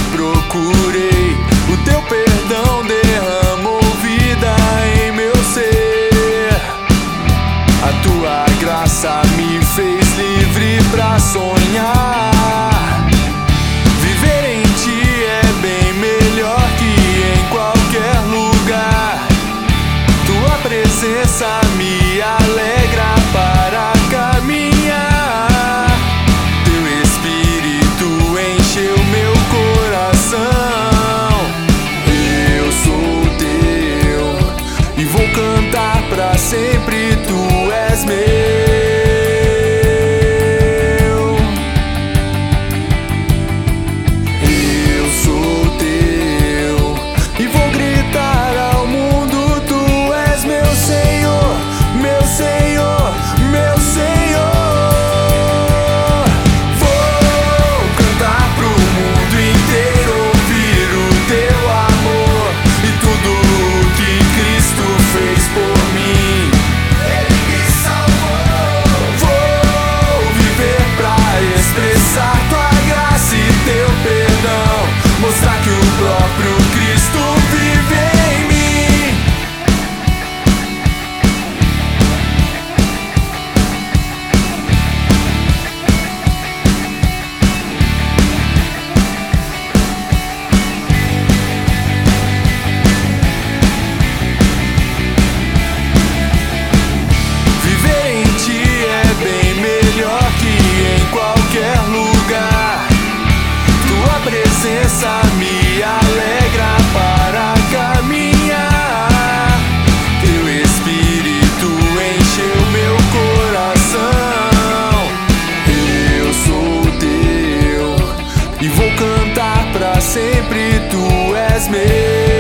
procurei, o teu perdão derramou vida em meu ser. A tua graça me fez livre pra sonhar. Viver em ti é bem melhor que em qualquer lugar. Tua presença me alegra para caminhar. Teu Espírito encheu meu coração. Eu sou teu e vou cantar pra sempre. Tu és meu. Mostrar que o próprio Cristo vive em mim. Viver em ti é bem melhor que em qualquer lugar. Tua presença me alegra para caminhar. Teu Espírito encheu meu coração. Eu sou teu e vou cantar pra sempre. Tu és meu.